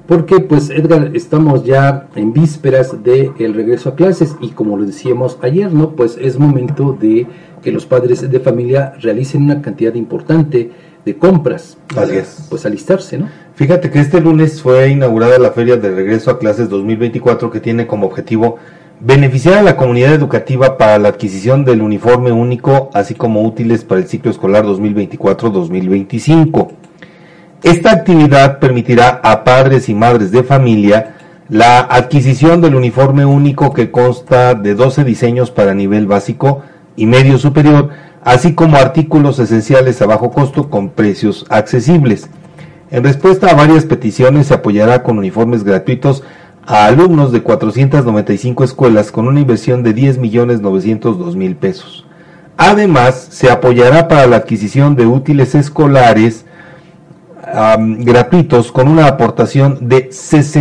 Porque pues Edgar, estamos ya en vísperas del regreso a clases y como lo decíamos ayer, ¿no? Pues es momento de que los padres de familia realicen una cantidad importante de compras para, pues, alistarse, ¿no? Fíjate que este lunes fue inaugurada la Feria de Regreso a Clases 2024, que tiene como objetivo beneficiar a la comunidad educativa para la adquisición del uniforme único, así como útiles para el ciclo escolar 2024-2025. Esta actividad permitirá a padres y madres de familia la adquisición del uniforme único, que consta de 12 diseños para nivel básico y medio superior, así como artículos esenciales a bajo costo con precios accesibles. En respuesta a varias peticiones, se apoyará con uniformes gratuitos a alumnos de 495 escuelas con una inversión de 10.902.000 pesos. Además, se apoyará para la adquisición de útiles escolares gratuitos con una aportación de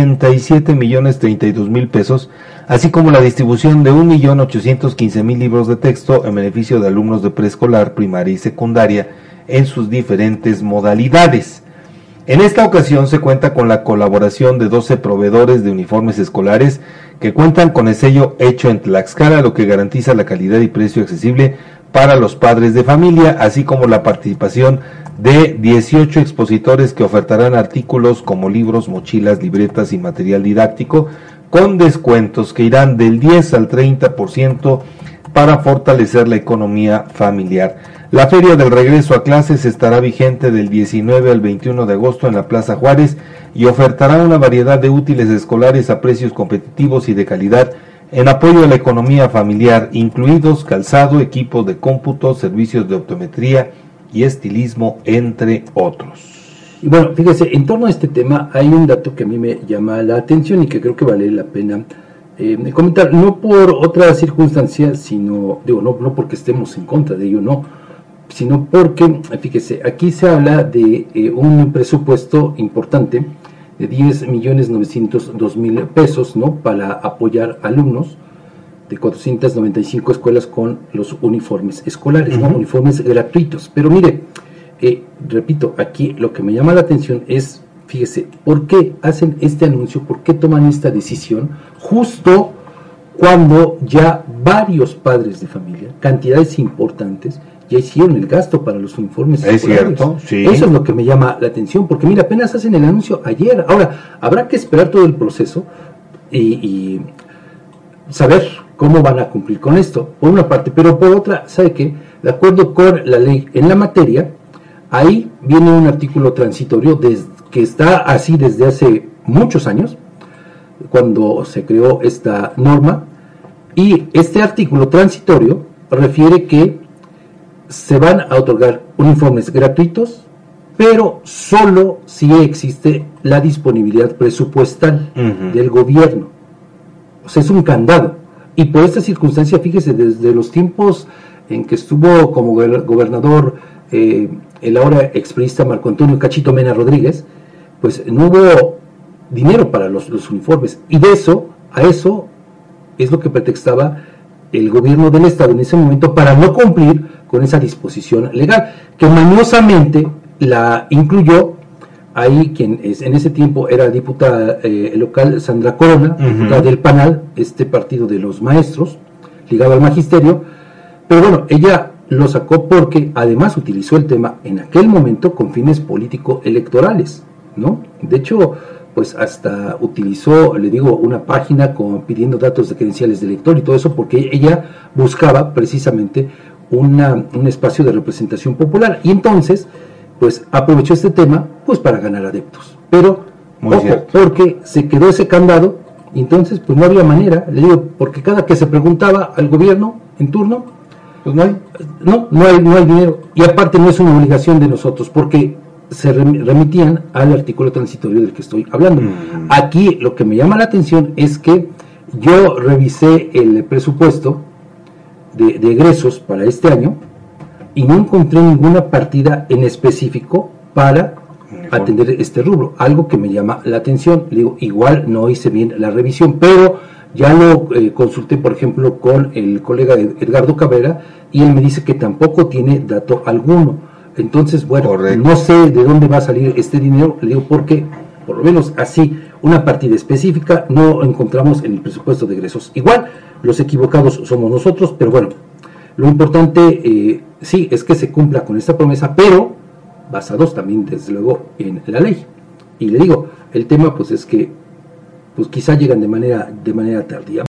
67.032.000 pesos, así como la distribución de 1.815.000 libros de texto en beneficio de alumnos de preescolar, primaria y secundaria en sus diferentes modalidades. En esta ocasión se cuenta con la colaboración de 12 proveedores de uniformes escolares que cuentan con el sello Hecho en Tlaxcala, lo que garantiza la calidad y precio accesible para los padres de familia, así como la participación de 18 expositores que ofertarán artículos como libros, mochilas, libretas y material didáctico con descuentos que irán del 10 al 30% para fortalecer la economía familiar. La Feria del Regreso a Clases estará vigente del 19 al 21 de agosto en la Plaza Juárez y ofertará una variedad de útiles escolares a precios competitivos y de calidad en apoyo a la economía familiar, incluidos calzado, equipos de cómputo, servicios de optometría y estilismo, entre otros. Y bueno, fíjese, en torno a este tema hay un dato que a mí me llama la atención y que creo que vale la pena comentar, no por otra circunstancia, sino, no porque estemos en contra de ello, no, sino porque, fíjese, aquí se habla de un presupuesto importante de 10.902.000 pesos, ¿no?, para apoyar alumnos de 495 escuelas con los uniformes escolares, ¿no?, uniformes gratuitos. Pero mire, repito, aquí lo que me llama la atención es, fíjese, ¿por qué hacen este anuncio? ¿Por qué toman esta decisión justo cuando ya varios padres de familia, cantidades importantes, ya hicieron el gasto para los uniformes escolares? Es cierto, sí. Eso es lo que me llama la atención, porque mira, apenas hacen el anuncio ayer. Ahora, habrá que esperar todo el proceso y saber cómo van a cumplir con esto, por una parte, pero por otra, ¿sabe qué? De acuerdo con la ley en la materia, ahí viene un artículo transitorio que está así desde hace muchos años, cuando se creó esta norma, y este artículo transitorio refiere que se van a otorgar uniformes gratuitos, pero solo si existe la disponibilidad presupuestal del gobierno. O sea, es un candado. Y por esta circunstancia, fíjese, desde los tiempos en que estuvo como gobernador el ahora expriista Marco Antonio Cachito Mena Rodríguez, pues no hubo dinero para los uniformes. Y a eso es lo que pretextaba el gobierno del estado en ese momento para no cumplir con esa disposición legal, que mañosamente la incluyó ahí quien en ese tiempo era diputada local, Sandra Corona, diputada del PANAL, este partido de los maestros, ligado al magisterio, pero bueno, ella lo sacó porque además utilizó el tema en aquel momento con fines político-electorales, ¿no? De hecho, pues hasta utilizó, le digo, una página pidiendo datos de credenciales de elector y todo eso, porque ella buscaba precisamente un espacio de representación popular, y entonces pues aprovechó este tema pues para ganar adeptos, pero ojo, porque se quedó ese candado, y entonces pues no había manera, le digo, porque cada que se preguntaba al gobierno en turno, pues no hay dinero, y aparte no es una obligación de nosotros, porque se remitían al artículo transitorio del que estoy hablando. Aquí lo que me llama la atención es que yo revisé el presupuesto de egresos para este año y no encontré ninguna partida en específico para atender este rubro, algo que me llama la atención. Le digo, igual no hice bien la revisión, pero ya lo consulté, por ejemplo, con el colega Edgardo Cabrera, y él me dice que tampoco tiene dato alguno. Entonces, bueno, no sé de dónde va a salir este dinero, le digo, porque por lo menos así, una partida específica, no encontramos en el presupuesto de egresos. Igual, los equivocados somos nosotros, pero bueno, lo importante sí es que se cumpla con esta promesa, pero basados también desde luego en la ley. Y le digo, el tema pues es que pues quizá llegan de manera tardía.